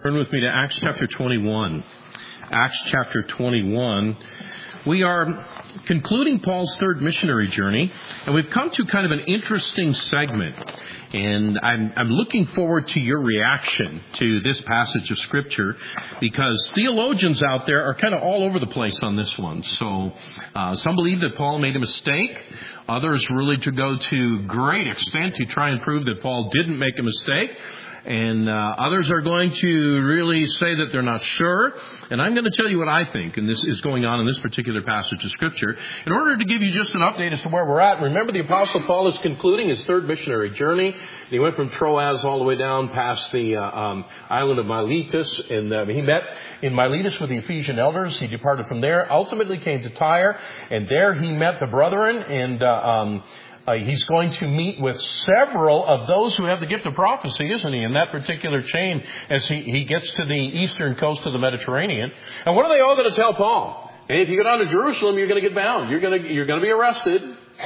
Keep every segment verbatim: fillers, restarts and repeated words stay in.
Turn with me to Acts chapter twenty-one. Acts chapter twenty-one. We are concluding Paul's third missionary journey, and we've come to kind of an interesting segment. And I'm, I'm looking forward to your reaction to this passage of Scripture, because theologians out there are kind of all over the place on this one. So uh, some believe that Paul made a mistake. Others really to go to great extent to try and prove that Paul didn't make a mistake. And uh, others are going to really say that they're not sure. And I'm going to tell you what I think, and this is going on in this particular passage of Scripture, in order to give you just an update as to where we're at. Remember, the Apostle Paul is concluding his third missionary journey. He went from Troas all the way down past the uh, um, island of Miletus, and uh, he met in Miletus with the Ephesian elders. He departed from there, ultimately came to Tyre, and there he met the brethren, and uh, um Uh, he's going to meet with several of those who have the gift of prophecy, isn't he, in that particular chain as he, he gets to the eastern coast of the Mediterranean. And what are they all going to tell Paul? Hey, if you go down to Jerusalem, you're going to get bound. You're going to, you're going to be arrested.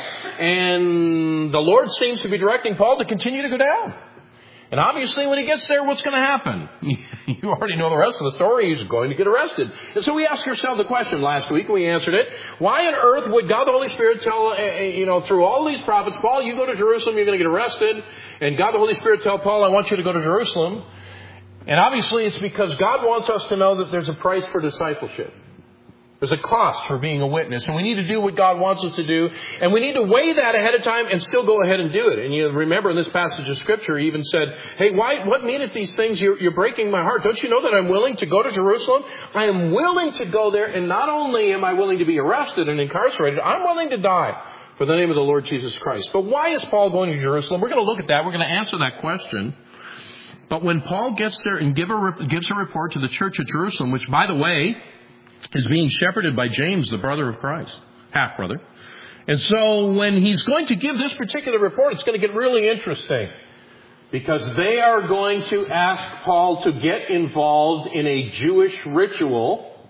And the Lord seems to be directing Paul to continue to go down. And obviously, when he gets there, what's going to happen? You already know the rest of the story. He's going to get arrested. And so we asked ourselves the question last week, and we answered it. Why on earth would God the Holy Spirit tell, you know, through all these prophets, Paul, you go to Jerusalem, you're going to get arrested. And God the Holy Spirit tell Paul, I want you to go to Jerusalem. And obviously, it's because God wants us to know that there's a price for discipleship. There's a cost for being a witness, and we need to do what God wants us to do, and we need to weigh that ahead of time and still go ahead and do it. And you remember in this passage of Scripture, he even said, hey, why, what meaneth these things? You're, you're breaking my heart. Don't you know that I'm willing to go to Jerusalem? I am willing to go there, and not only am I willing to be arrested and incarcerated, I'm willing to die for the name of the Lord Jesus Christ. But why is Paul going to Jerusalem? We're going to look at that. We're going to answer that question. But when Paul gets there and give a, gives a report to the church at Jerusalem, which, by the way, is being shepherded by James, the brother of Christ, half-brother. And so when he's going to give this particular report, it's going to get really interesting, because they are going to ask Paul to get involved in a Jewish ritual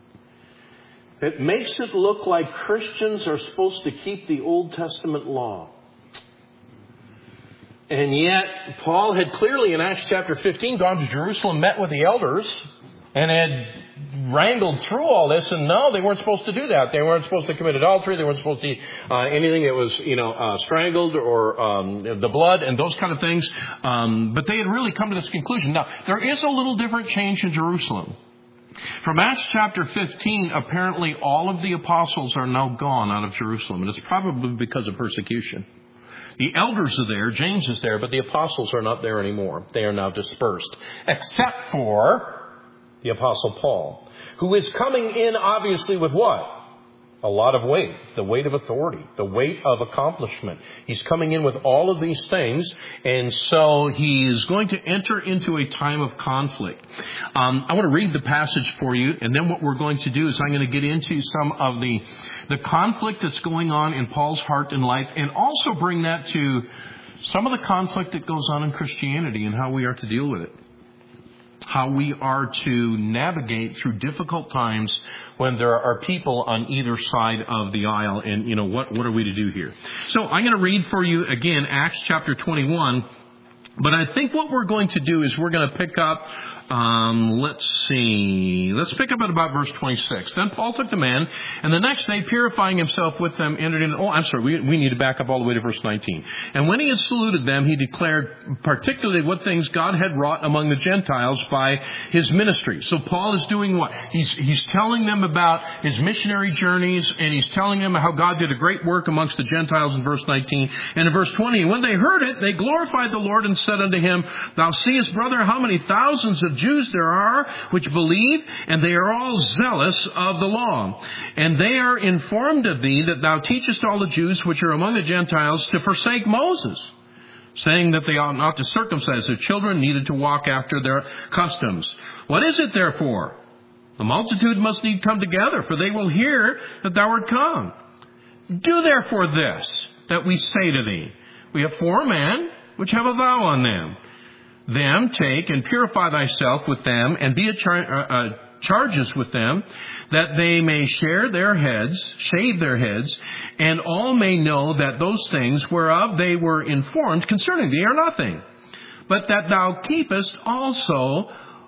that makes it look like Christians are supposed to keep the Old Testament law. And yet, Paul had clearly in Acts chapter fifteen gone to Jerusalem, met with the elders, and had wrangled through all this, and no, they weren't supposed to do that. They weren't supposed to commit adultery. They weren't supposed to eat uh, anything that was, you know, uh, strangled or um, the blood and those kind of things. Um, but they had really come to this conclusion. Now, there is a little different change in Jerusalem. From Acts chapter fifteen, apparently all of the apostles are now gone out of Jerusalem, and it's probably because of persecution. The elders are there, James is there, but the apostles are not there anymore. They are now dispersed, except for the Apostle Paul, who is coming in obviously with what? A lot of weight, the weight of authority, the weight of accomplishment. He's coming in with all of these things, and so he is going to enter into a time of conflict. Um, I want to read the passage for you, and then what we're going to do is I'm going to get into some of the, the conflict that's going on in Paul's heart and life, and also bring that to some of the conflict that goes on in Christianity and how we are to deal with it. How we are to navigate through difficult times when there are people on either side of the aisle. And, you know, what, what are we to do here? So I'm going to read for you again, Acts chapter twenty-one. But I think what we're going to do is we're going to pick up, um, let's see, let's pick up at about verse twenty-six. Then Paul took the men, and the next day, purifying himself with them, entered in. Oh, I'm sorry, we, we need to back up all the way to verse nineteen. And when he had saluted them, he declared particularly what things God had wrought among the Gentiles by his ministry. So Paul is doing what? He's, he's telling them about his missionary journeys, and he's telling them how God did a great work amongst the Gentiles in verse nineteen. And in verse twenty, when they heard it, they glorified the Lord and said unto him, Thou seest, brother, how many thousands of Jews there are which believe, and they are all zealous of the law. And they are informed of thee that thou teachest all the Jews which are among the Gentiles to forsake Moses, saying that they ought not to circumcise their children, neither to walk after their customs. What is it therefore? The multitude must need come together, for they will hear that thou art come. Do therefore this, that we say to thee, We have four men which have a vow on them. Them take and purify thyself with them, and be a char- uh, uh, charges with them, that they may share their heads, shave their heads, and all may know that those things whereof they were informed concerning thee are nothing, but that thou keepest also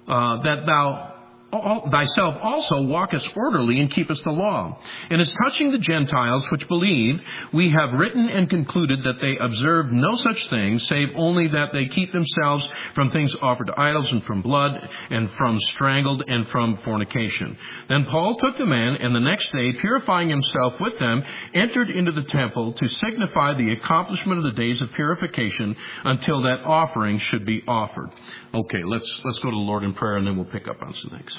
uh, that thou thyself also walkest orderly and keepest the law. And as touching the Gentiles which believe, we have written and concluded that they observe no such thing, save only that they keep themselves from things offered to idols, and from blood, and from strangled, and from fornication. Then Paul took the men, and the next day, purifying himself with them, entered into the temple to signify the accomplishment of the days of purification, until that offering should be offered. Okay, let's let's go to the Lord in prayer, and then we'll pick up on some things.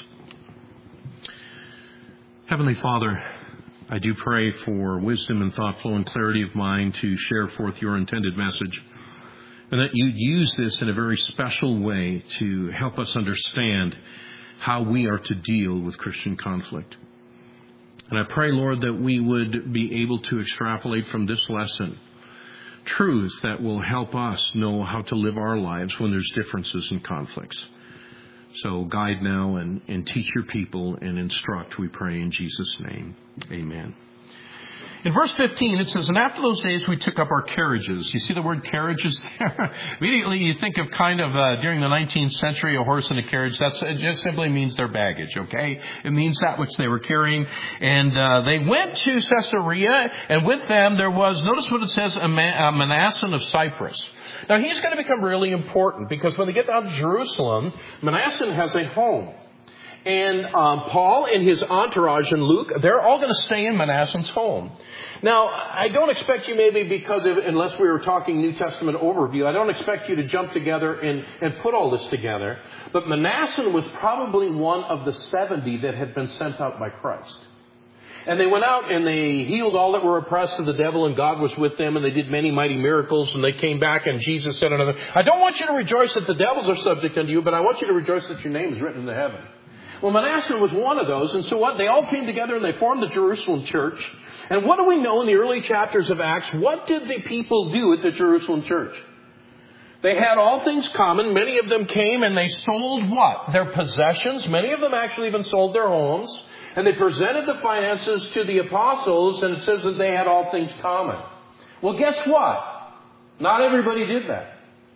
Heavenly Father, I do pray for wisdom and thought flow and clarity of mind to share forth your intended message, and that you'd use this in a very special way to help us understand how we are to deal with Christian conflict. And I pray, Lord, that we would be able to extrapolate from this lesson truths that will help us know how to live our lives when there's differences and conflicts. So guide now and, and teach your people and instruct, we pray in Jesus' name. Amen. In verse fifteen, it says, and after those days we took up our carriages. You see the word carriages there? Immediately you think of kind of, uh, during the nineteenth century, a horse and a carriage. That's, it just simply means their baggage, okay? It means that which they were carrying. And uh, they went to Caesarea, and with them there was, notice what it says, a, Man- a Manasseh of Cyprus. Now he's going to become really important, because when they get down to Jerusalem, Manasseh has a home. And um, Paul and his entourage and Luke, they're all going to stay in Manasseh's home. Now, I don't expect you maybe because of, unless we were talking New Testament overview, I don't expect you to jump together and, and put all this together. But Manasseh was probably one of the seventy that had been sent out by Christ. And they went out and they healed all that were oppressed of the devil, and God was with them, and they did many mighty miracles, and they came back, and Jesus said unto them, I don't want you to rejoice that the devils are subject unto you, but I want you to rejoice that your name is written in the heaven. Well, Manasseh was one of those, and so what? They all came together and they formed the Jerusalem church. And what do we know in the early chapters of Acts? What did the people do at the Jerusalem church? They had all things common. Many of them came and they sold what? Their possessions. Many of them actually even sold their homes. And they presented the finances to the apostles, and it says that they had all things common. Well, guess what? Not everybody did that.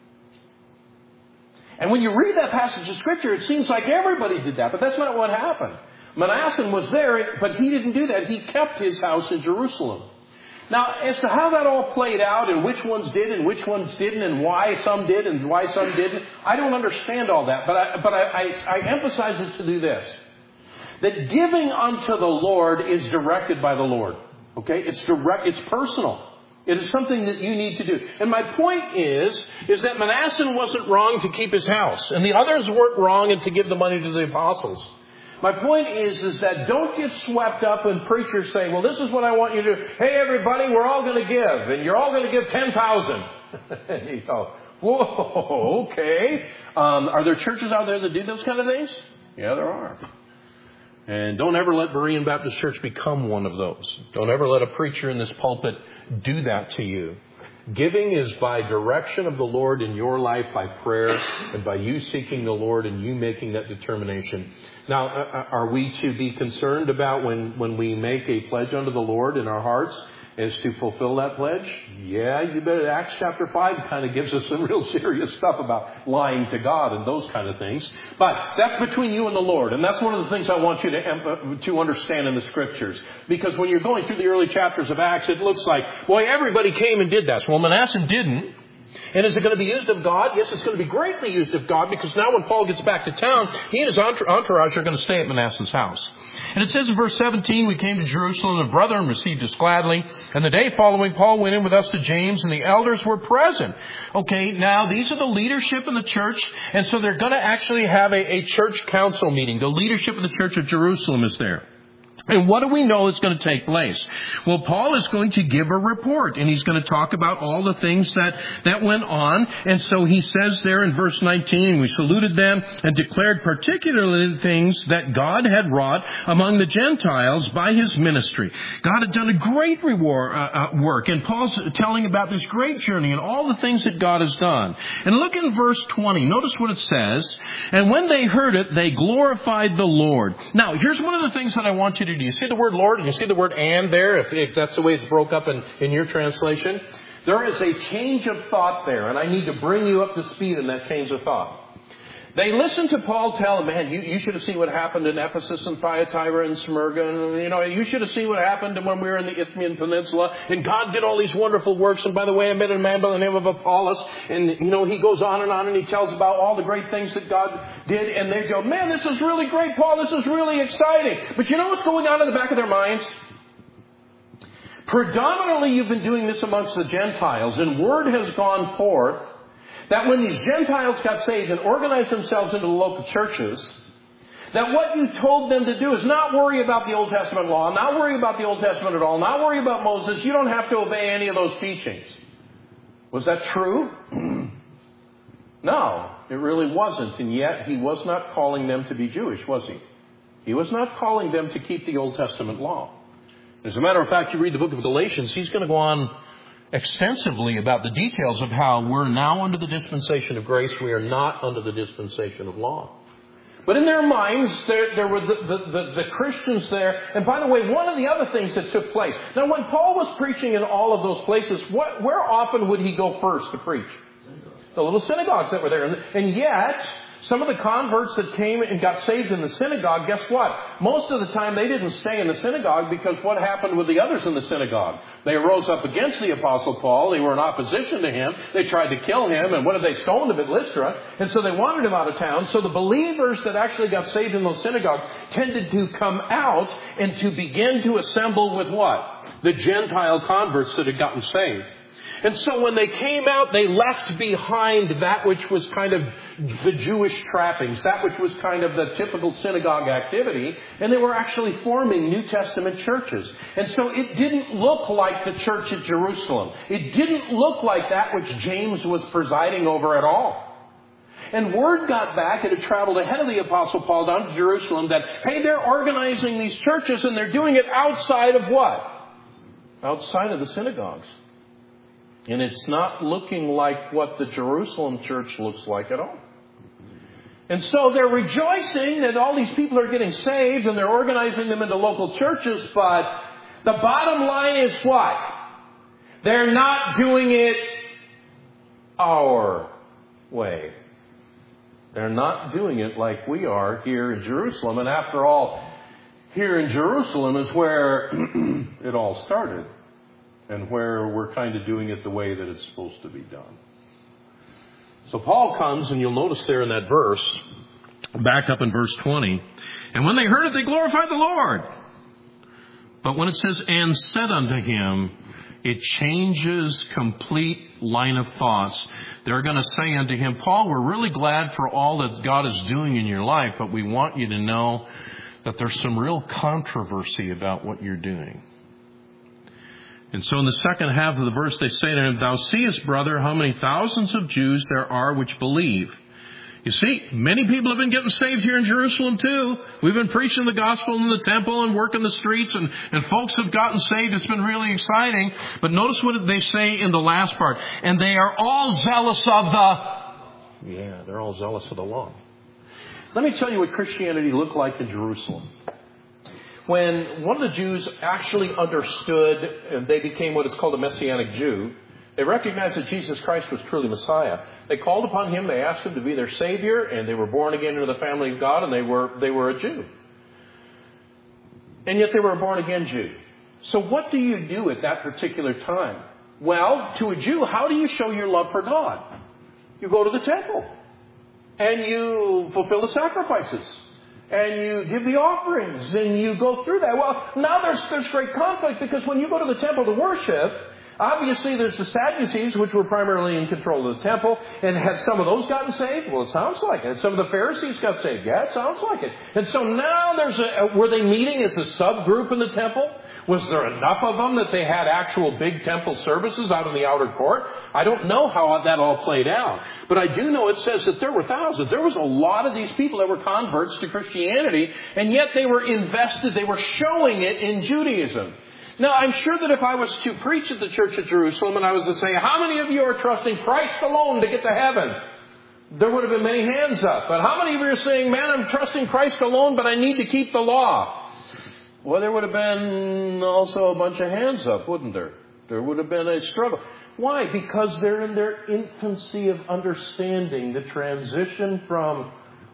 And when you read that passage of Scripture, it seems like everybody did that. But that's not what happened. Manasseh was there, but he didn't do that. He kept his house in Jerusalem. Now, as to how that all played out and which ones did and which ones didn't and why some did and why some didn't, I don't understand all that. But I, but I, I, I emphasize it to do this. That giving unto the Lord is directed by the Lord. Okay? It's direct, it's personal. It is something that you need to do. And my point is, is that Manasseh wasn't wrong to keep his house. And the others weren't wrong and to give the money to the apostles. My point is, is that don't get swept up in preachers saying, well, this is what I want you to do. Hey, everybody, we're all going to give. And you're all going to give ten thousand. And you go, whoa, okay. Um, are there churches out there that do those kind of things? Yeah, there are. And don't ever let Berean Baptist Church become one of those. Don't ever let a preacher in this pulpit do that to you. Giving is by direction of the Lord in your life, by prayer, and by you seeking the Lord and you making that determination. Now, are we to be concerned about when, when we make a pledge unto the Lord in our hearts as to fulfill that pledge? Yeah, you bet. Acts chapter five kind of gives us some real serious stuff about lying to God and those kind of things. But that's between you and the Lord. And that's one of the things I want you to, to understand in the Scriptures. Because when you're going through the early chapters of Acts, it looks like, boy, everybody came and did that. Well, Manasseh didn't. And is it going to be used of God? Yes, it's going to be greatly used of God, because now when Paul gets back to town, he and his entourage are going to stay at Manasseh's house. And it says in verse seventeen, we came to Jerusalem, and the brethren received us gladly. And the day following, Paul went in with us to James, and the elders were present. Okay, now these are the leadership in the church, and so they're going to actually have a, a church council meeting. The leadership of the church of Jerusalem is there. And what do we know is going to take place? Well, Paul is going to give a report, and he's going to talk about all the things that, that went on. And so he says there in verse nineteen, we saluted them and declared particularly the things that God had wrought among the Gentiles by his ministry. God had done a great reward, uh, uh, work, and Paul's telling about this great journey and all the things that God has done. And look in verse twenty. Notice what it says. And when they heard it, they glorified the Lord. Now, here's one of the things that I want you to do. You see the word Lord and you see the word and there, if, if that's the way it's broke up in, in your translation. There is a change of thought there, and I need to bring you up to speed in that change of thought. They listened to Paul tell them, man, you, you should have seen what happened in Ephesus and Thyatira and Smyrna. And, you know, you should have seen what happened when we were in the Isthmian Peninsula. And God did all these wonderful works. And by the way, I met a man by the name of Apollos. And, you know, he goes on and on and he tells about all the great things that God did. And they go, man, this is really great, Paul. This is really exciting. But you know what's going on in the back of their minds? Predominantly, you've been doing this amongst the Gentiles. And word has gone forth that when these Gentiles got saved and organized themselves into the local churches, that what you told them to do is not worry about the Old Testament law, not worry about the Old Testament at all, not worry about Moses. You don't have to obey any of those teachings. Was that true? No, it really wasn't. And yet, he was not calling them to be Jewish, was he? He was not calling them to keep the Old Testament law. As a matter of fact, you read the book of Galatians, he's going to go on extensively about the details of how we're now under the dispensation of grace. We are not under the dispensation of law. But in their minds, there, there were the, the, the, the Christians there. And by the way, one of the other things that took place. Now, when Paul was preaching in all of those places, what, where often would he go first to preach? The little synagogues that were there. And, and yet, some of the converts that came and got saved in the synagogue, guess what? Most of the time they didn't stay in the synagogue because what happened with the others in the synagogue? They rose up against the Apostle Paul. They were in opposition to him. They tried to kill him. And what did they stoned him at Lystra? And so they wanted him out of town. So the believers that actually got saved in those synagogues tended to come out and to begin to assemble with what? The Gentile converts that had gotten saved. And so when they came out, they left behind that which was kind of the Jewish trappings, that which was kind of the typical synagogue activity, and they were actually forming New Testament churches. And so it didn't look like the church at Jerusalem. It didn't look like that which James was presiding over at all. And word got back, it had traveled ahead of the Apostle Paul down to Jerusalem, that, hey, they're organizing these churches and they're doing it outside of what? Outside of the synagogues. And it's not looking like what the Jerusalem church looks like at all. And so they're rejoicing that all these people are getting saved and they're organizing them into local churches. But the bottom line is what? They're not doing it our way. They're not doing it like we are here in Jerusalem. And after all, here in Jerusalem is where it all started. And where we're kind of doing it the way that it's supposed to be done. So Paul comes, and you'll notice there in that verse, back up in verse twenty, and when they heard it, they glorified the Lord. But when it says, and said unto him, it changes complete line of thoughts. They're going to say unto him, Paul, we're really glad for all that God is doing in your life, but we want you to know that there's some real controversy about what you're doing. And so in the second half of the verse, they say to him, thou seest, brother, how many thousands of Jews there are which believe. You see, many people have been getting saved here in Jerusalem too. We've been preaching the gospel in the temple and working the streets, and, and folks have gotten saved. It's been really exciting. But notice what they say in the last part. And they are all zealous of the... Yeah, they're all zealous of the law. Let me tell you what Christianity looked like in Jerusalem. When one of the Jews actually understood, and they became what is called a Messianic Jew, they recognized that Jesus Christ was truly Messiah. They called upon him, they asked him to be their Savior, and they were born again into the family of God, and they were they were a Jew. And yet they were a born again Jew. So what do you do at that particular time? Well, to a Jew, how do you show your love for God? You go to the temple, and you fulfill the sacrifices. And you give the offerings, and you go through that. Well, now there's there's great conflict, because when you go to the temple to worship, obviously there's the Sadducees, which were primarily in control of the temple. And had some of those gotten saved? Well, it sounds like it. Had some of the Pharisees got saved? Yeah, it sounds like it. And so now there's a, were they meeting as a subgroup in the temple? Was there enough of them that they had actual big temple services out in the outer court? I don't know how that all played out. But I do know it says that there were thousands. There was a lot of these people that were converts to Christianity, and yet they were invested, they were showing it in Judaism. Now, I'm sure that if I was to preach at the church at Jerusalem and I was to say, how many of you are trusting Christ alone to get to heaven? There would have been many hands up. But how many of you are saying, man, I'm trusting Christ alone, but I need to keep the law? Well, there would have been also a bunch of hands up, wouldn't there? There would have been a struggle. Why? Because they're in their infancy of understanding the transition from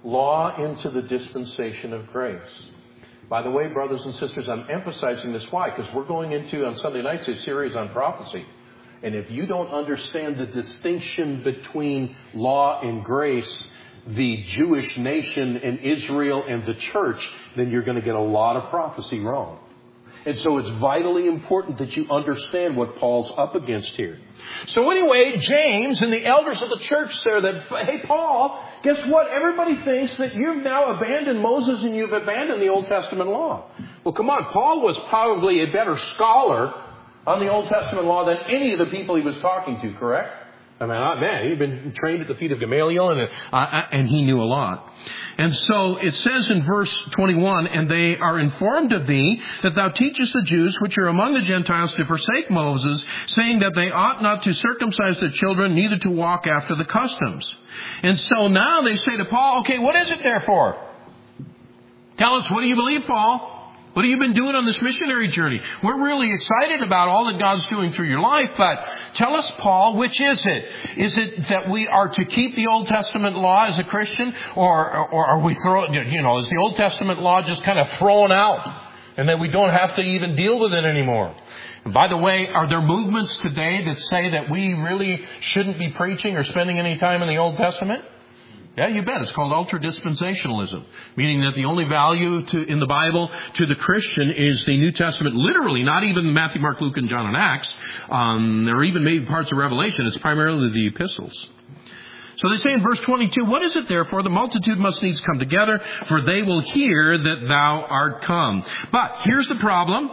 law into the dispensation of grace. By the way, brothers and sisters, I'm emphasizing this. Why? Because we're going into, on Sunday nights, a series on prophecy. And if you don't understand the distinction between law and grace, the Jewish nation and Israel and the church, then you're going to get a lot of prophecy wrong. And so it's vitally important that you understand what Paul's up against here. So anyway, James and the elders of the church say that, hey, Paul, guess what? Everybody thinks that you've now abandoned Moses and you've abandoned the Old Testament law. Well, come on. Paul was probably a better scholar on the Old Testament law than any of the people he was talking to, correct? I mean, man, he'd been trained at the feet of Gamaliel, and, uh, and he knew a lot. And so it says in verse twenty-one, and they are informed of thee that thou teachest the Jews which are among the Gentiles to forsake Moses, saying that they ought not to circumcise their children, neither to walk after the customs. And so now they say to Paul, okay, what is it therefore? Tell us, what do you believe, Paul? What have you been doing on this missionary journey? We're really excited about all that God's doing through your life, but tell us, Paul, which is it? Is it that we are to keep the Old Testament law as a Christian, or, or are we throwing, you know, is the Old Testament law just kind of thrown out and that we don't have to even deal with it anymore? And by the way, are there movements today that say that we really shouldn't be preaching or spending any time in the Old Testament? Yeah, you bet. It's called ultra-dispensationalism, meaning that the only value to, in the Bible to the Christian is the New Testament, literally, not even Matthew, Mark, Luke, and John and Acts, um, or even maybe parts of Revelation. It's primarily the epistles. So they say in verse twenty-two, what is it therefore? The multitude must needs come together, for they will hear that thou art come. But here's the problem.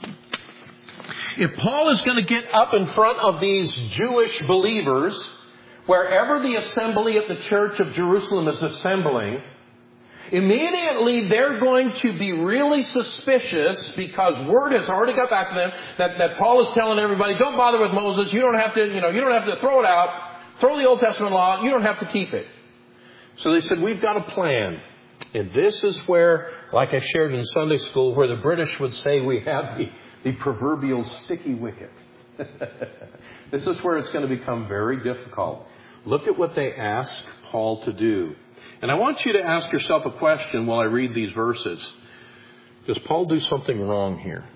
If Paul is going to get up in front of these Jewish believers, wherever the assembly at the church of Jerusalem is assembling, immediately they're going to be really suspicious because word has already got back to them that, that Paul is telling everybody, don't bother with Moses. You don't have to, you know, you don't have to throw it out. Throw the Old Testament law. You don't have to keep it. So they said, we've got a plan. And this is where, like I shared in Sunday school, where the British would say we have the, the proverbial sticky wicket. This is where it's going to become very difficult. Look at what they ask Paul to do. And I want you to ask yourself a question while I read these verses. Does Paul do something wrong here?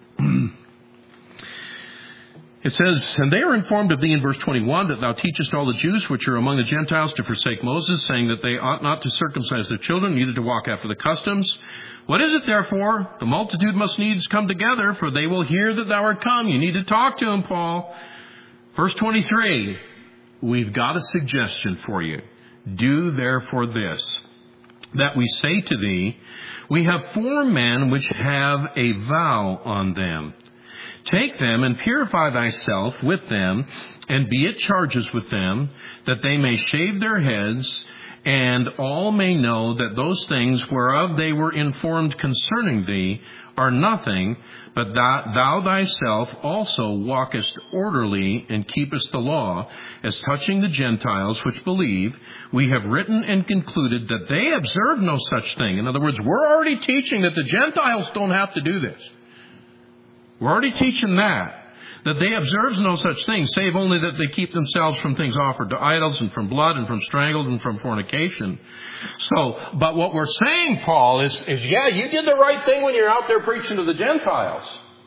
It says, and they are informed of thee in verse twenty-one that thou teachest all the Jews which are among the Gentiles to forsake Moses, saying that they ought not to circumcise their children, neither to walk after the customs. What is it therefore? The multitude must needs come together, for they will hear that thou art come. You need to talk to them, Paul. Verse twenty-three, we've got a suggestion for you. Do therefore this, that we say to thee, we have four men which have a vow on them. Take them and purify thyself with them, and be at charges with them, that they may shave their heads, and all may know that those things whereof they were informed concerning thee are nothing, but that thou thyself also walkest orderly and keepest the law. As touching the Gentiles which believe, we have written and concluded that they observe no such thing. In other words, we're already teaching that the Gentiles don't have to do this. We're already teaching that. That they observe no such thing, save only that they keep themselves from things offered to idols, and from blood, and from strangled, and from fornication. So, but what we're saying, Paul, is, is yeah, you did the right thing when you're out there preaching to the Gentiles.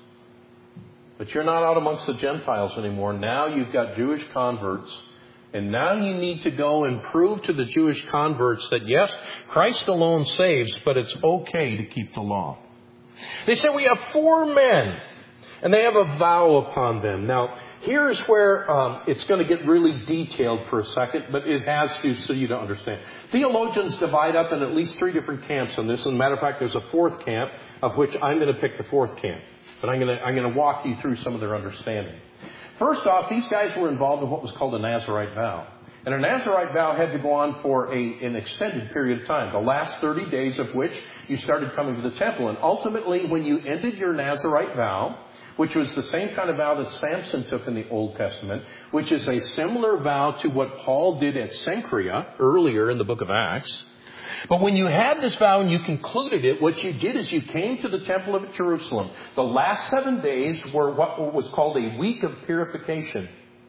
But you're not out amongst the Gentiles anymore. Now you've got Jewish converts. And now you need to go and prove to the Jewish converts that yes, Christ alone saves, but it's okay to keep the law. They say we have four men. And they have a vow upon them. Now, here's where um, it's going to get really detailed for a second, but it has to so you don't understand. Theologians divide up in at least three different camps on this. As a matter of fact, there's a fourth camp, of which I'm going to pick the fourth camp. But I'm going to, I'm going to walk you through some of their understanding. First off, these guys were involved in what was called a Nazirite vow. And a Nazirite vow had to go on for a, an extended period of time, the last thirty days of which you started coming to the temple. And ultimately, when you ended your Nazirite vow, which was the same kind of vow that Samson took in the Old Testament, which is a similar vow to what Paul did at Cenchrea earlier in the book of Acts. But when you had this vow and you concluded it, what you did is you came to the temple of Jerusalem. The last seven days were what was called a week of purification.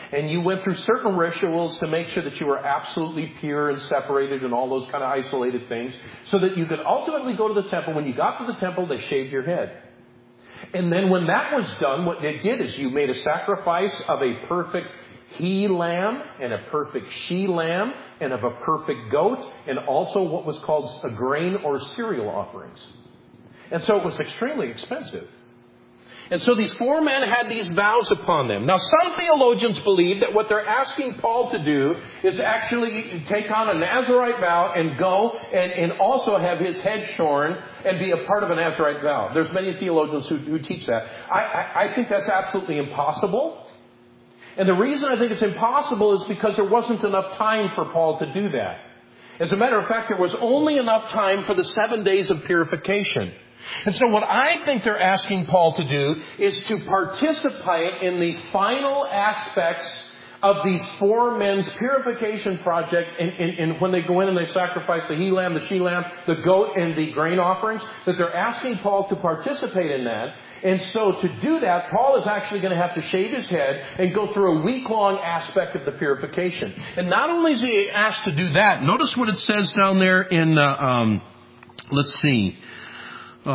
and you went through certain rituals to make sure that you were absolutely pure and separated and all those kind of isolated things, so that you could ultimately go to the temple. When you got to the temple, they shaved your head. And then when that was done, what they did is you made a sacrifice of a perfect he lamb and a perfect she lamb and of a perfect goat, and also what was called a grain or cereal offerings. And so it was extremely expensive. And so these four men had these vows upon them. Now, some theologians believe that what they're asking Paul to do is actually take on a Nazirite vow and go and, and also have his head shorn and be a part of a Nazirite vow. There's many theologians who, who teach that. I, I, I think that's absolutely impossible. And the reason I think it's impossible is because there wasn't enough time for Paul to do that. As a matter of fact, there was only enough time for the seven days of purification. And so what I think they're asking Paul to do is to participate in the final aspects of these four men's purification project. And, and, and when they go in and they sacrifice the he lamb, the she lamb, the goat, and the grain offerings, that they're asking Paul to participate in that. And so to do that, Paul is actually going to have to shave his head and go through a week-long aspect of the purification. And not only is he asked to do that, notice what it says down there in, uh, um, let's see. Uh,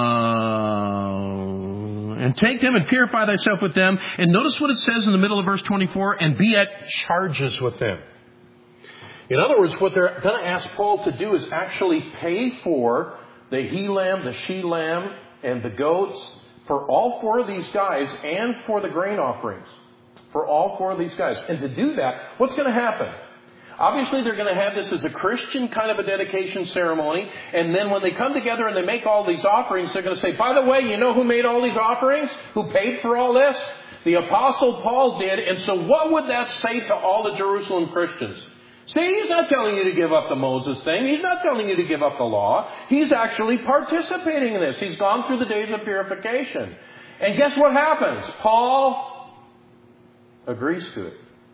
and take them and purify thyself with them. And notice what it says in the middle of verse twenty-four, and be at charges with them. In other words, what they're going to ask Paul to do is actually pay for the he lamb, the she lamb, and the goats for all four of these guys and for the grain offerings. For all four of these guys. And to do that, what's going to happen? Obviously, they're going to have this as a Christian kind of a dedication ceremony. And then when they come together and they make all these offerings, they're going to say, by the way, you know who made all these offerings? Who paid for all this? The Apostle Paul did. And so what would that say to all the Jerusalem Christians? See, he's not telling you to give up the Moses thing. He's not telling you to give up the law. He's actually participating in this. He's gone through the days of purification. And guess what happens? Paul agrees to it.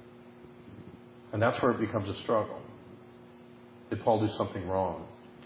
And that's where it becomes a struggle. Did Paul do something wrong?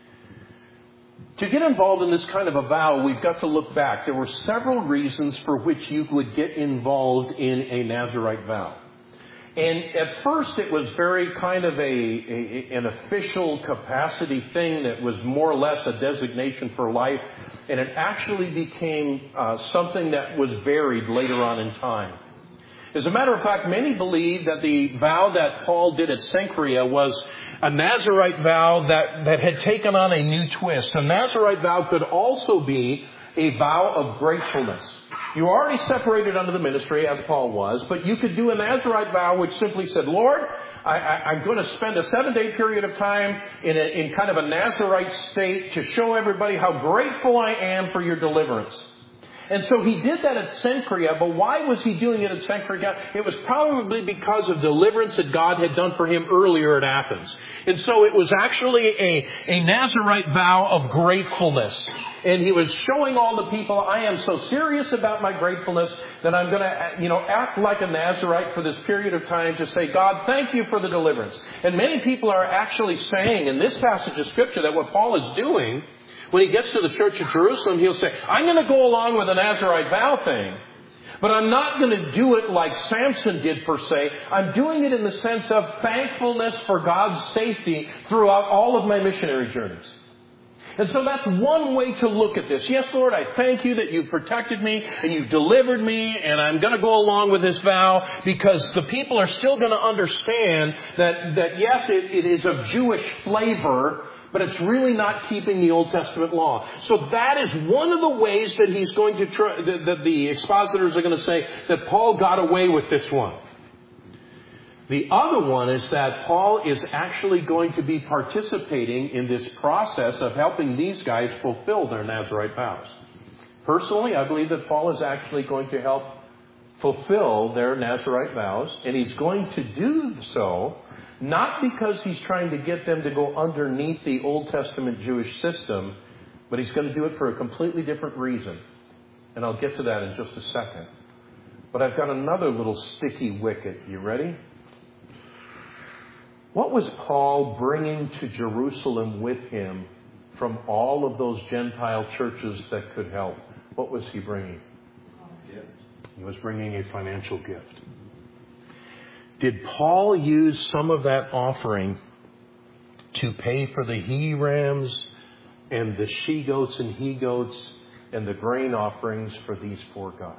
To get involved in this kind of a vow, we've got to look back. There were several reasons for which you would get involved in a Nazirite vow. And at first it was very kind of a, a an official capacity thing that was more or less a designation for life. And it actually became uh, something that was varied later on in time. As a matter of fact, many believe that the vow that Paul did at Cenchrea was a Nazirite vow that, that had taken on a new twist. A Nazirite vow could also be a vow of gratefulness. You were already separated under the ministry, as Paul was, but you could do a Nazirite vow which simply said, Lord, I, I, I'm going to spend a seven-day period of time in, a, in kind of a Nazirite state to show everybody how grateful I am for your deliverance. And so he did that at Cenchrea, but why was he doing it at Cenchrea? It was probably because of deliverance that God had done for him earlier at Athens. And so it was actually a, a Nazirite vow of gratefulness. And he was showing all the people, I am so serious about my gratefulness that I'm going to, you know, act like a Nazirite for this period of time to say, God, thank you for the deliverance. And many people are actually saying in this passage of Scripture that what Paul is doing, when he gets to the church of Jerusalem, he'll say, I'm going to go along with the Nazirite vow thing, but I'm not going to do it like Samson did per se. I'm doing it in the sense of thankfulness for God's safety throughout all of my missionary journeys. And so that's one way to look at this. Yes, Lord, I thank you that you've protected me and you've delivered me, and I'm going to go along with this vow because the people are still going to understand that, that yes, it, it is of Jewish flavor, but it's really not keeping the Old Testament law. So that is one of the ways that he's going to try, that, that the expositors are going to say that Paul got away with this one. The other one is that Paul is actually going to be participating in this process of helping these guys fulfill their Nazirite vows. Personally, I believe that Paul is actually going to help fulfill their Nazirite vows, and he's going to do so not because he's trying to get them to go underneath the Old Testament Jewish system, but he's going to do it for a completely different reason. And I'll get to that in just a second. But I've got another little sticky wicket. You ready? What was Paul bringing to Jerusalem with him from all of those Gentile churches that could help? What was he bringing? He was bringing a financial gift. Did Paul use some of that offering to pay for the he-rams and the she-goats and he-goats and the grain offerings for these poor guys?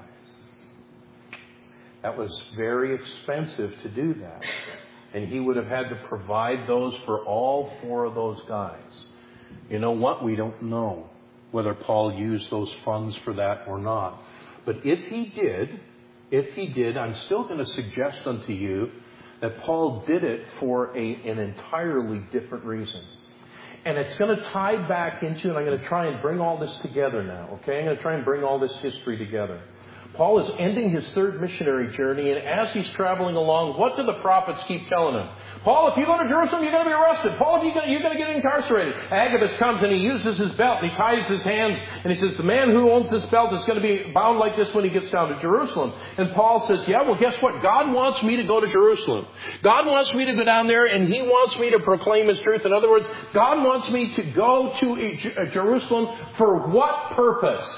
That was very expensive to do that. And he would have had to provide those for all four of those guys. You know what? We don't know whether Paul used those funds for that or not. But if he did, if he did, I'm still going to suggest unto you that Paul did it for a, an entirely different reason. And it's going to tie back into, and I'm going to try and bring all this together now, okay? I'm going to try and bring all this history together. Paul is ending his third missionary journey, and as he's traveling along, what do the prophets keep telling him? Paul, if you go to Jerusalem, you're going to be arrested. Paul, if you go, you're going to get incarcerated. Agabus comes and he uses his belt, and he ties his hands, and he says, the man who owns this belt is going to be bound like this when he gets down to Jerusalem. And Paul says, yeah, well, guess what? God wants me to go to Jerusalem. God wants me to go down there, and he wants me to proclaim his truth. In other words, God wants me to go to Jerusalem for what purpose?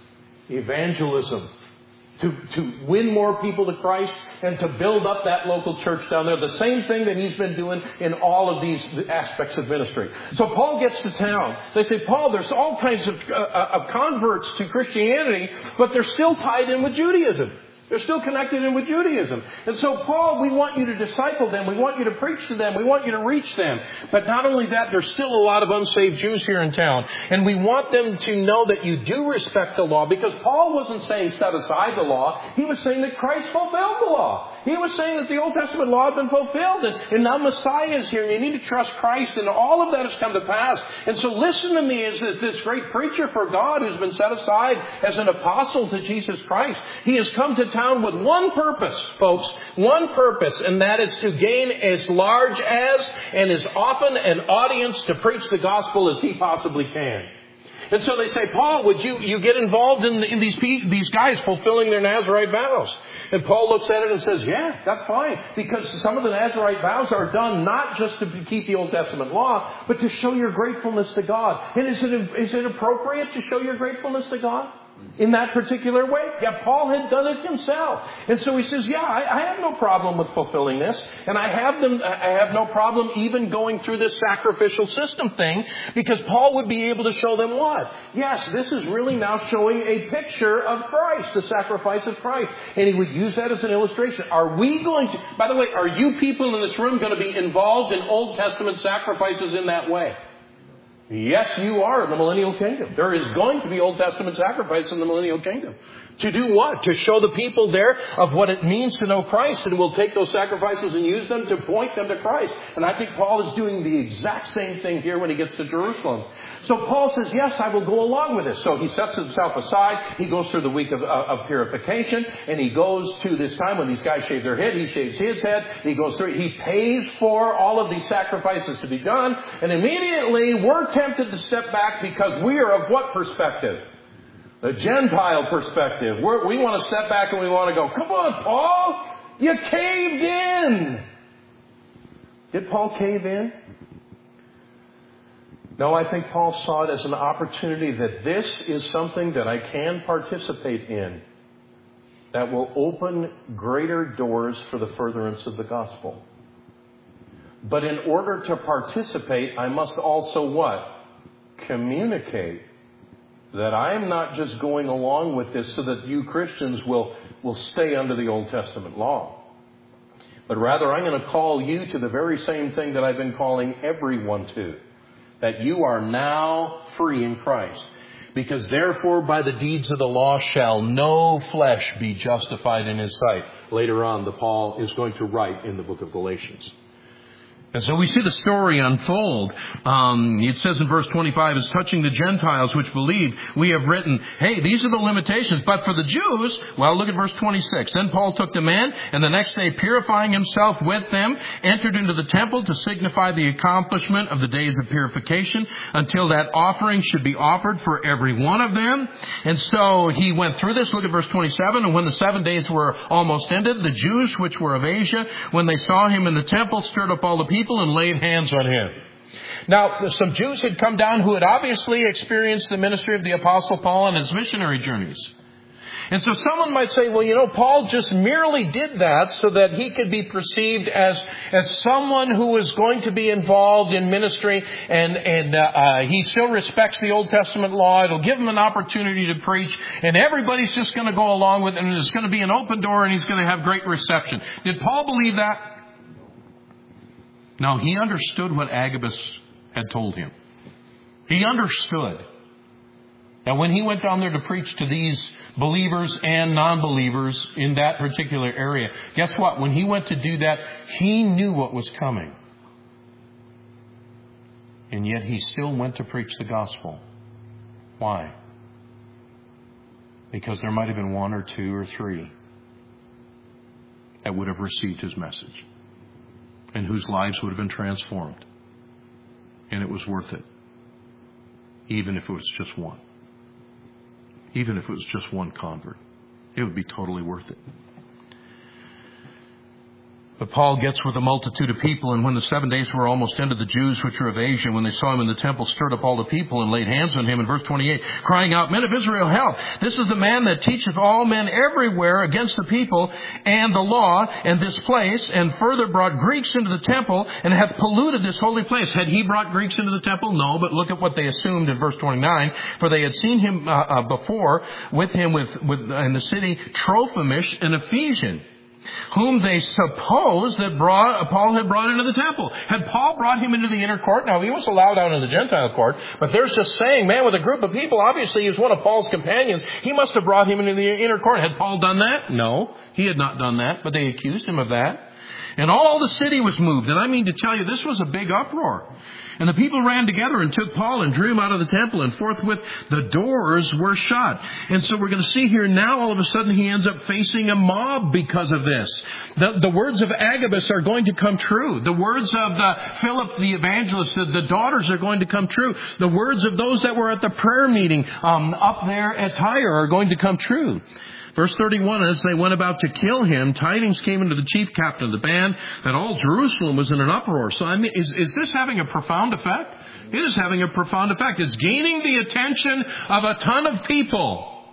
Evangelism. To, to win more people to Christ and to build up that local church down there. The same thing that he's been doing in all of these aspects of ministry. So Paul gets to town. They say, Paul, there's all kinds of, uh, of converts to Christianity, but they're still tied in with Judaism. They're still connected in with Judaism. And so, Paul, we want you to disciple them. We want you to preach to them. We want you to reach them. But not only that, there's still a lot of unsaved Jews here in town. And we want them to know that you do respect the law. Because Paul wasn't saying set aside the law. He was saying that Christ fulfilled the law. He was saying that the Old Testament law had been fulfilled. And, and now Messiah is here. You need to trust Christ. And all of that has come to pass. And so listen to me as this, this great preacher for God who's been set aside as an apostle to Jesus Christ. He has come to town with one purpose, folks. One purpose. And that is to gain as large as and as often an audience to preach the gospel as he possibly can. And so they say, Paul, would you, you get involved in, in these, these guys fulfilling their Nazirite vows? And Paul looks at it and says, yeah, that's fine. Because some of the Nazirite vows are done not just to keep the Old Testament law, but to show your gratefulness to God. And is it, is it appropriate to show your gratefulness to God in that particular way? Yeah, Paul had done it himself. And so he says, yeah, I, I have no problem with fulfilling this. And I have them, I have no problem even going through this sacrificial system thing, because Paul would be able to show them what? Yes, this is really now showing a picture of Christ, the sacrifice of Christ. And he would use that as an illustration. Are we going to, by the way, are you people in this room going to be involved in Old Testament sacrifices in that way? Yes, you are in the millennial kingdom. There is going to be Old Testament sacrifice in the millennial kingdom. To do what? To show the people there of what it means to know Christ. And we'll take those sacrifices and use them to point them to Christ. And I think Paul is doing the exact same thing here when he gets to Jerusalem. So Paul says, yes, I will go along with this. So he sets himself aside. He goes through the week of, of purification. And he goes to this time when these guys shave their head. He shaves his head. He goes through. He pays for all of these sacrifices to be done. And immediately we're tempted to step back, because we are of what perspective? The Gentile perspective. We're, we want to step back and we want to go, come on, Paul, you caved in. Did Paul cave in? No, I think Paul saw it as an opportunity that this is something that I can participate in that will open greater doors for the furtherance of the gospel. But in order to participate, I must also what? Communicate that I'm not just going along with this so that you Christians will, will stay under the Old Testament law. But rather, I'm going to call you to the very same thing that I've been calling everyone to. That you are now free in Christ. Because therefore, by the deeds of the law shall no flesh be justified in his sight. Later on, the Paul is going to write in the book of Galatians. And so we see the story unfold. Um, it says in verse twenty-five, as touching the Gentiles which believe, we have written, hey, these are the limitations. But for the Jews, well, look at verse twenty-six. Then Paul took them in, and the next day, purifying himself with them, entered into the temple to signify the accomplishment of the days of purification, until that offering should be offered for every one of them. And so he went through this. Look at verse twenty-seven. And when the seven days were almost ended, the Jews which were of Asia, when they saw him in the temple, stirred up all the people and laid hands on him. Now, some Jews had come down who had obviously experienced the ministry of the Apostle Paul on his missionary journeys. And so someone might say, well, you know, Paul just merely did that so that he could be perceived as, as someone who is going to be involved in ministry, and, and uh, uh, he still respects the Old Testament law. It'll give him an opportunity to preach, and everybody's just going to go along with it, and it's going to be an open door, and he's going to have great reception. Did Paul believe that? No, he understood what Agabus had told him. He understood that when he went down there to preach to these believers and non-believers in that particular area, guess what? When he went to do that, he knew what was coming. And yet he still went to preach the gospel. Why? Because there might have been one or two or three that would have received his message and whose lives would have been transformed. And it was worth it. Even if it was just one. Even if it was just one convert. It would be totally worth it. But Paul gets with a multitude of people, and when the seven days were almost ended, the Jews which were of Asia, when they saw him in the temple, stirred up all the people and laid hands on him, in verse twenty-eight, crying out, Men of Israel, help! This is the man that teacheth all men everywhere against the people and the law and this place, and further brought Greeks into the temple, and hath polluted this holy place. Had he brought Greeks into the temple? No, but look at what they assumed in verse twenty-nine. For they had seen him uh, uh, before with him with, with in the city Trophimus, an Ephesian, whom they supposed that brought, Paul had brought into the temple. Had Paul brought him into the inner court? Now, he was allowed out in the Gentile court, but there's just saying, man, with a group of people, obviously he's one of Paul's companions. He must have brought him into the inner court. Had Paul done that? No, he had not done that, but they accused him of that. And all the city was moved. And I mean to tell you, this was a big uproar. And the people ran together and took Paul and drew him out of the temple, and forthwith the doors were shut. And so we're going to see here now, all of a sudden, he ends up facing a mob because of this. The, the words of Agabus are going to come true. The words of the Philip the evangelist, the, the daughters are going to come true. The words of those that were at the prayer meeting um, up there at Tyre are going to come true. Verse thirty-one, as they went about to kill him, tidings came into the chief captain of the band that all Jerusalem was in an uproar. So I mean, is, is this having a profound effect? It is having a profound effect. It's gaining the attention of a ton of people.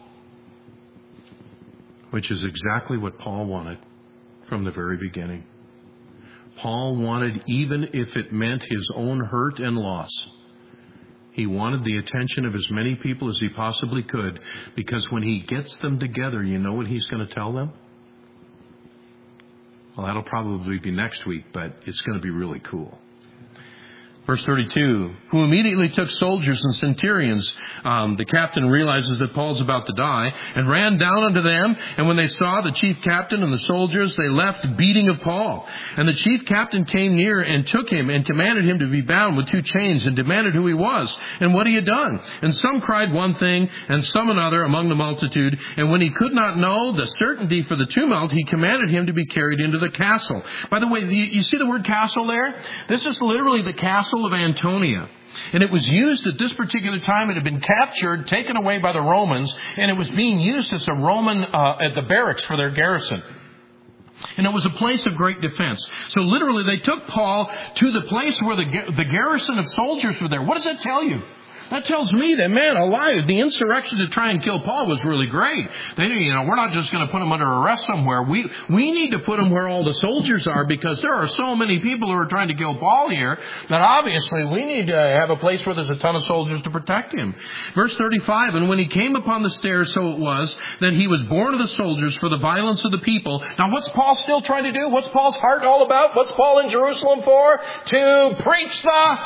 Which is exactly what Paul wanted from the very beginning. Paul wanted, even if it meant his own hurt and loss, he wanted the attention of as many people as he possibly could, because when he gets them together, you know what he's going to tell them? Well, that'll probably be next week, but it's going to be really cool. Verse thirty-two, who immediately took soldiers and centurions. Um, the captain realizes that Paul's about to die and ran down unto them. And when they saw the chief captain and the soldiers, they left beating of Paul. And the chief captain came near and took him and commanded him to be bound with two chains, and demanded who he was and what he had done. And some cried one thing and some another among the multitude. And when he could not know the certainty for the tumult, he commanded him to be carried into the castle. By the way, you, you see the word castle there? This is literally the castle of Antonia. And it was used at this particular time. It had been captured, taken away by the Romans, and it was being used as a Roman, uh, at the barracks for their garrison. And it was a place of great defense. So literally they took Paul to the place where the, the garrison of soldiers were there. What does that tell you? That tells me that, man, alive, the insurrection to try and kill Paul was really great. They, you know, we're not just going to put him under arrest somewhere. We we need to put him where all the soldiers are, because there are so many people who are trying to kill Paul here that obviously we need to have a place where there's a ton of soldiers to protect him. Verse thirty-five, and when he came upon the stairs, so it was, that he was born of the soldiers for the violence of the people. Now, what's Paul still trying to do? What's Paul's heart all about? What's Paul in Jerusalem for? To preach the...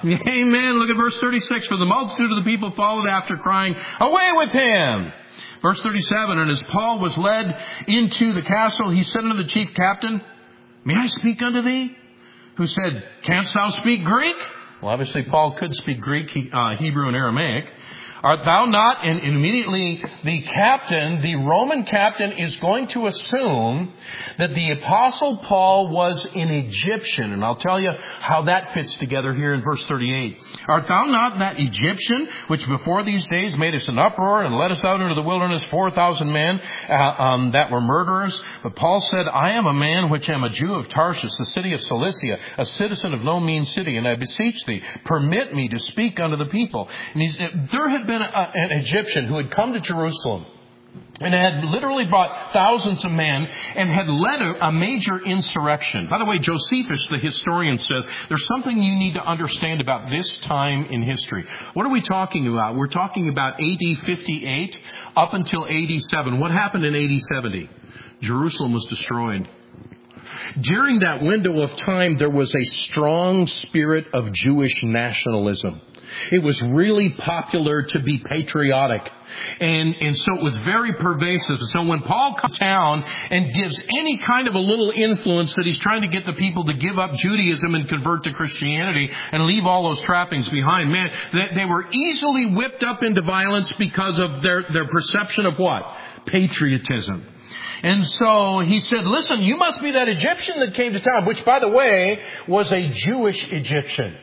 Amen. Look at verse thirty-six. For the multitude of the people followed after, crying, away with him! Verse thirty-seven. And as Paul was led into the castle, he said unto the chief captain, may I speak unto thee? Who said, canst thou speak Greek? Well, obviously Paul could speak Greek, uh, Hebrew, and Aramaic. Art thou not? And immediately the captain, the Roman captain, is going to assume that the Apostle Paul was an Egyptian. And I'll tell you how that fits together here in verse thirty-eight. Art thou not that Egyptian, which before these days made us an uproar and led us out into the wilderness, four thousand men uh, um, that were murderers? But Paul said, I am a man which am a Jew of Tarshish, the city of Cilicia, a citizen of no mean city. And I beseech thee, permit me to speak unto the people. And he's, there had been a, an Egyptian who had come to Jerusalem. and had literally brought thousands of men and had led a, a major insurrection. By the way, Josephus, the historian, says there's something you need to understand about this time in history. What are we talking about? We're talking about A D fifty-eight up until A D seven. What happened in A D seventy? Jerusalem was destroyed. During that window of time, there was a strong spirit of Jewish nationalism. It was really popular to be patriotic. And, and so it was very pervasive. So when Paul comes to town and gives any kind of a little influence that he's trying to get the people to give up Judaism and convert to Christianity and leave all those trappings behind, man, they, they were easily whipped up into violence because of their, their perception of what? Patriotism. And so he said, listen, you must be that Egyptian that came to town, which, by the way, was a Jewish Egyptian.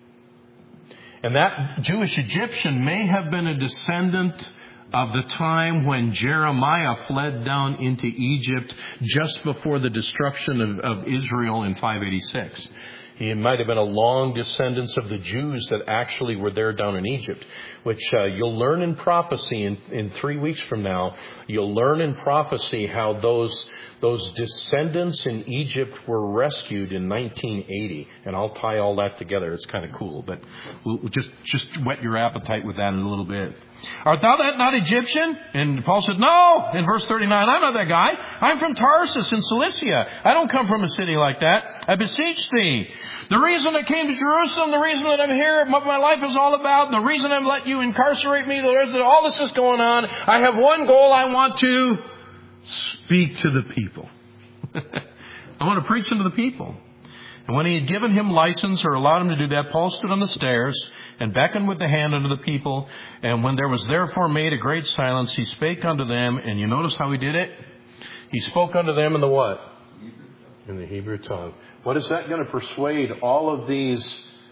And that Jewish Egyptian may have been a descendant of the time when Jeremiah fled down into Egypt just before the destruction of, of Israel in five eighty-six. He might have been a long descendant of the Jews that actually were there down in Egypt, which uh, you'll learn in prophecy in, in three weeks from now. You'll learn in prophecy how those those descendants in Egypt were rescued in nineteen eighty. And I'll tie all that together. It's kind of cool, but we'll just, just whet your appetite with that in a little bit. Art thou that not Egyptian? And Paul said, no, in verse thirty-nine, I'm not that guy. I'm from Tarsus in Cilicia. I don't come from a city like that. I beseech thee. The reason I came to Jerusalem, the reason that I'm here, what my life is all about, the reason I've let you incarcerate me, the reason all this is going on, I have one goal. I want to speak to the people. I want to preach unto the people. And when he had given him license or allowed him to do that, Paul stood on the stairs and beckoned with the hand unto the people. And when there was therefore made a great silence, he spake unto them. And you notice how he did it? He spoke unto them in the what? In the Hebrew tongue. What is that going to persuade all of these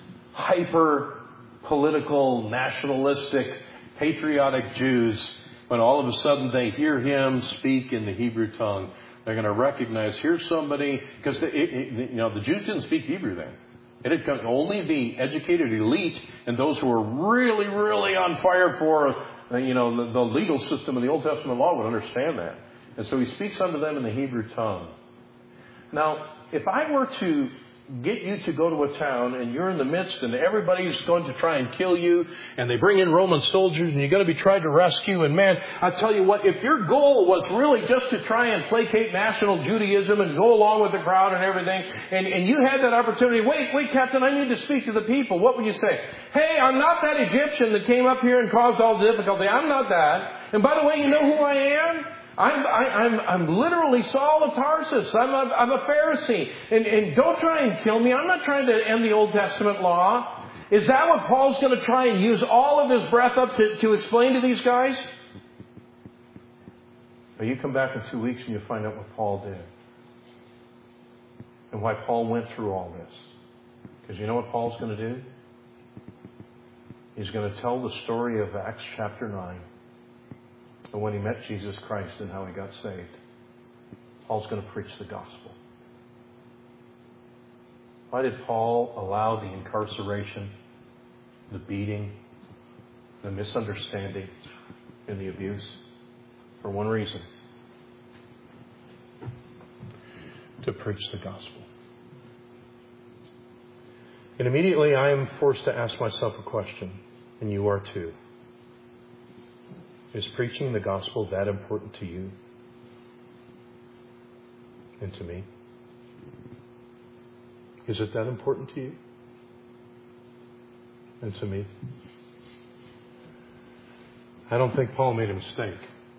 hyper-political, nationalistic, patriotic Jews when all of a sudden they hear him speak in the Hebrew tongue? They're going to recognize, here's somebody, because you know the Jews didn't speak Hebrew then. It had come, only the educated elite and those who were really, really on fire for you know the, the legal system of the Old Testament law would understand that. And so he speaks unto them in the Hebrew tongue. Now, if I were to get you to go to a town and you're in the midst and everybody's going to try and kill you and they bring in Roman soldiers and you're going to be tried to rescue, and man, I tell you what, if your goal was really just to try and placate national Judaism and go along with the crowd and everything, and, and you had that opportunity, wait, wait, Captain, I need to speak to the people, what would you say? Hey, I'm not that Egyptian that came up here and caused all the difficulty. I'm not that. And by the way, you know who I am? I'm, I, I'm, I'm literally Saul of Tarsus. I'm a, I'm a Pharisee. And, and don't try and kill me. I'm not trying to end the Old Testament law. Is that what Paul's going to try and use all of his breath up to, to explain to these guys? Or you come back in two weeks and you find out what Paul did. And why Paul went through all this. Because you know what Paul's going to do? He's going to tell the story of Acts chapter nine. And when he met Jesus Christ and how he got saved. Paul's going to preach the gospel. Why did Paul allow the incarceration, the beating, the misunderstanding, and the abuse? For one reason. To preach the gospel. And immediately I am forced to ask myself a question, and you are too. Is preaching the gospel that important to you and to me? Is it that important to you and to me? I don't think Paul made a mistake.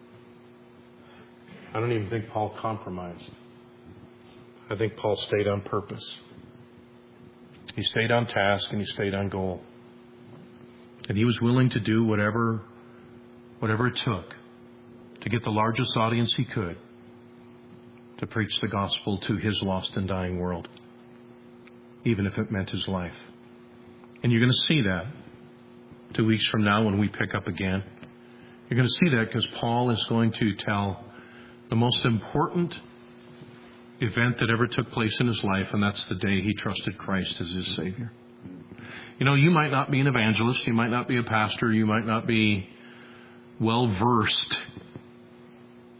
I don't even think Paul compromised. I think Paul stayed on purpose. He stayed on task and he stayed on goal. And he was willing to do whatever Whatever it took to get the largest audience he could to preach the gospel to his lost and dying world, even if it meant his life. And you're going to see that two weeks from now when we pick up again. You're going to see that because Paul is going to tell the most important event that ever took place in his life, and that's the day he trusted Christ as his Savior. You know, you might not be an evangelist, you might not be a pastor, you might not be well-versed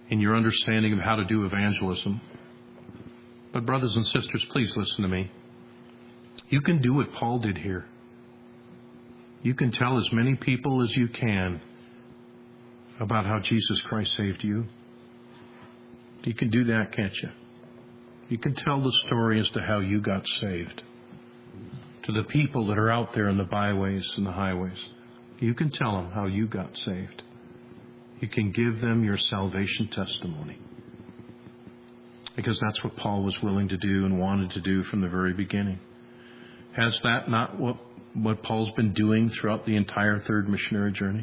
in your understanding of how to do evangelism. But brothers and sisters, please listen to me. You can do what Paul did here. You can tell as many people as you can about how Jesus Christ saved you. You can do that, can't you? You can tell the story as to how you got saved. To the people that are out there in the byways and the highways, you can tell them how you got saved. You can give them your salvation testimony. Because that's what Paul was willing to do and wanted to do from the very beginning. Has that not what, what Paul's been doing throughout the entire third missionary journey?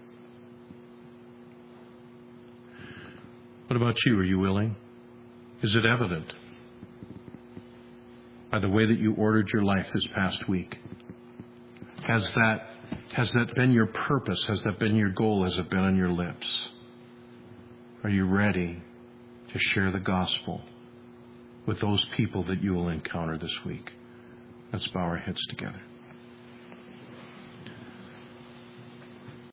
What about you? Are you willing? Is it evident by the way that you ordered your life this past week? Has that, has that been your purpose? Has that been your goal? Has it been on your lips? Are you ready to share the gospel with those people that you will encounter this week? Let's bow our heads together.